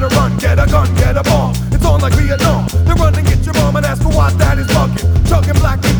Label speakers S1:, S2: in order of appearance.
S1: run, get a gun, get a bomb. It's on like Vietnam. Then run and get your mom and ask her why daddy's bugging. Chugging black people